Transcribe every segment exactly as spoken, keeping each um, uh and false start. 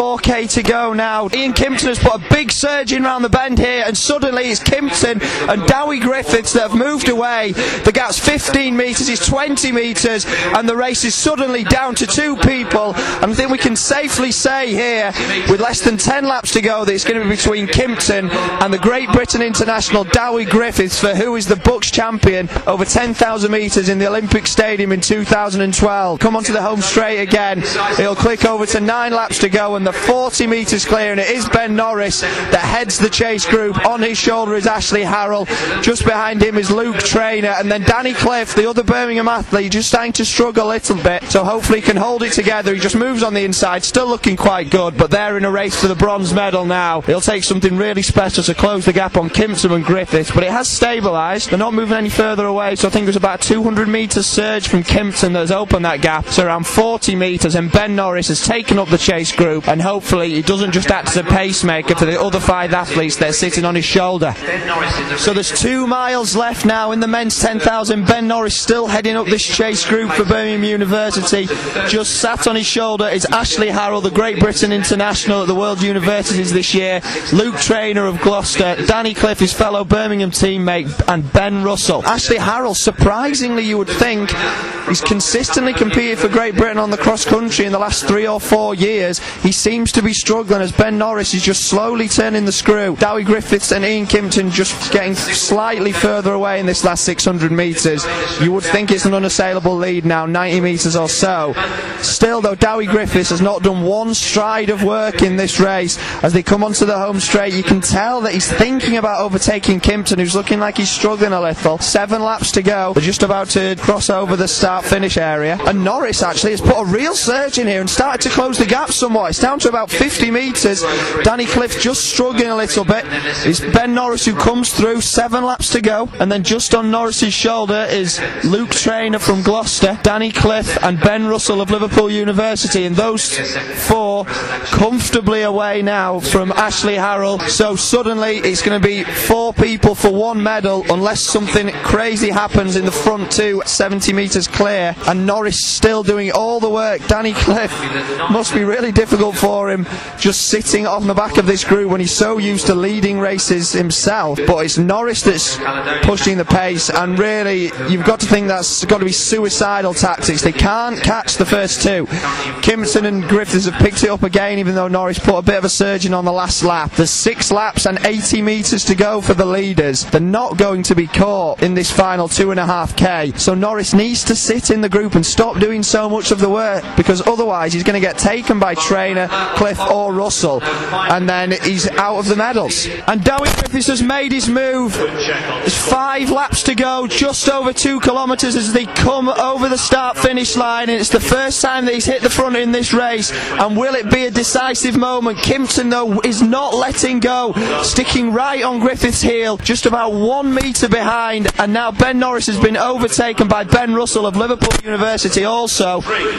four K to go now. Ian Kimpton has put a big surge in round the bend here, and suddenly it's Kimpton and Dowie Griffiths that have moved away. The gap's fifteen metres, it's twenty metres, and the race is suddenly down to two people. And I think we can safely say here, with less than ten laps to go, that it's going to be between Kimpton and the Great Britain international Dowie Griffiths for who is the Bucks champion over ten thousand metres in the Olympic Stadium in two thousand twelve. Come onto the home straight again. It'll click over to nine laps to go, and the forty metres clear, and it is Ben Norris that heads the chase group. On his shoulder is Ashley Harrell. Just behind him is Luke Trainer, and then Danny Cliff, the other Birmingham athlete, just starting to struggle a little bit. So hopefully he can hold it together. He just moves on the inside, still looking quite good, but they're in a race for the bronze medal now. It'll take something really special to close the gap on Kimpton and Griffiths, but it has stabilised. They're not moving any further away, so I think there's about two hundred metres surge from Kimpton that has opened that gap. So around forty metres, and Ben Norris has taken up the chase group, and hopefully he doesn't just act as a pacemaker for the other five athletes that are sitting on his shoulder. So there's two miles left now in the men's ten thousand. Ben Norris still heading up this chase group for Birmingham University. Just sat on his shoulder is Ashley Harrell, the Great Britain international at the World Universities this year, Luke Trainer of Gloucester, Danny Cliff, his fellow Birmingham teammate, and Ben Russell. Ashley Harrell, surprisingly you would think, he's consistently competed for Great Britain on the cross country in the last three or four years. He seems to be struggling as Ben Norris is just slowly turning the screw. Dowie Griffiths and Ian Kimpton just getting slightly further away in this last six hundred metres. You would think it's an unassailable lead now, ninety metres or so. Still though, Dowie Griffiths has not done one stride of work in this race. As they come onto the home straight, you can tell that he's thinking about overtaking Kimpton, who's looking like he's struggling a little. Seven laps to go. They're just about to cross over the start-finish area. And Norris actually has put a real surge in here and started to close the gap somewhat. It's down to about fifty metres. Danny Cliff just struggling a little bit. It's Ben Norris who comes through. Seven laps to go. And then just on Norris's shoulder is Luke Trainer from Gloucester, Danny Cliff and Ben Russell of Liverpool University. And those four comfortably away now from Ashley Harrell. So suddenly it's going to be four people for one medal unless something crazy happens in the front two, seventy metres clear. And Norris still doing all the work. Danny Cliff must be really difficult for him just sitting on the back of this group when he's so used to leading races himself. But it's Norris that's pushing the pace, and really you've got to think that's got to be suicidal tactics. They can't catch the first two. Kimpton and Griffiths have picked it up again, even though Norris put a bit of a surge in on the last lap. There's six laps and eighty metres to go for the leaders. They're not going to be caught in this final two and a half K. So Norris needs to sit in the group and stop doing so much of the work, because otherwise he's going to get taken by Trainer, Cliff or Russell, and then he's out of the medals. And Dowie Griffiths has made his move. There's five laps to go, just over two kilometres as they come over the start finish line, and it's the first time that he's hit the front in this race. And will it be a decisive moment? Kimpton though is not letting go, sticking right on Griffiths' heel, just about one metre behind, and now Ben Norris has been overtaken by Ben Russell of Liverpool University also.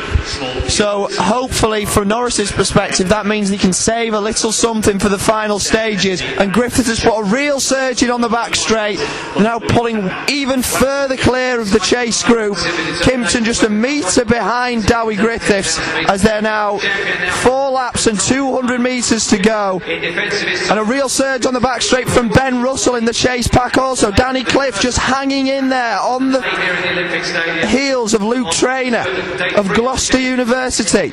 So hopefully from Norris's perspective that means he can save a little something for the final stages. And Griffiths has put a real surge in on the back straight, now pulling even further clear of the chase group. Kimpton just a metre behind Dowie Griffiths as they're now four laps and two hundred metres to go. And a real surge on the back straight from Ben Russell in the chase pack also. Danny Cliff just hanging in there on the heels of Luke Trainer of Gloucester University.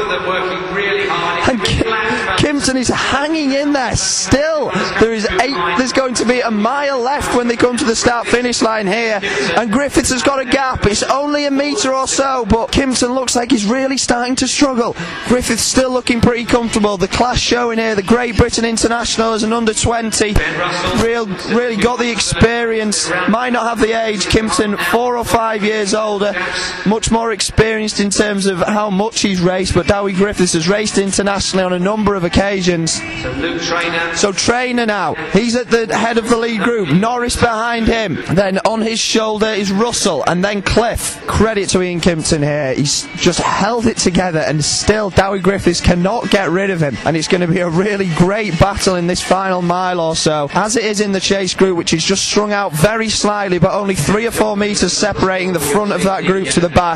And Kimpton is hanging in there still. There is eight, there's going to be a mile left when they come to the start finish line here, and Griffiths has got a gap. It's only a metre or so, but Kimpton looks like he's really starting to struggle. Griffiths still looking pretty comfortable. The class showing here, the Great Britain International as an under twenty, real, really got the experience, might not have the age. Kimpton four or five years older, much more experienced in terms of how much he's raced, but Dowie Griffiths has raced internationally on a number of occasions. So Luke Trainer. So Trainer now, he's at the head of the lead group, Norris behind him, then on his shoulder is Russell, and then Cliff. Credit to Ian Kimpton here, he's just held it together, and still Dowie Griffiths cannot get rid of him, and it's going to be a really great battle in this final mile or so, as it is in the chase group, which is just strung out very slightly, but only three or four metres separating the front of that group to the back.